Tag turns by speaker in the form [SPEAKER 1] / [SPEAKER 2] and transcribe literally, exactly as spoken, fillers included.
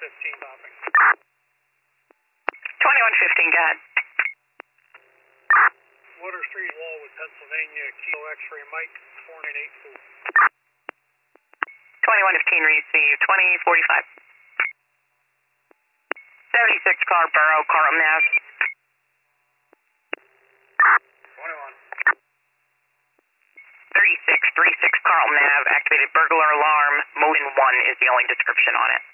[SPEAKER 1] fifteen popping.
[SPEAKER 2] twenty-one fifteen, go ahead.
[SPEAKER 1] Water Street, Wallwood, Pennsylvania, Kilo X-ray Mike, four nine eight four.
[SPEAKER 2] twenty-one fifteen, receive twenty forty-five. seventy-six Scarborough, Carlton Ave.
[SPEAKER 1] twenty-one.
[SPEAKER 2] thirty-six thirty-six Carlton Ave, activated burglar alarm, motion one is the only description on it.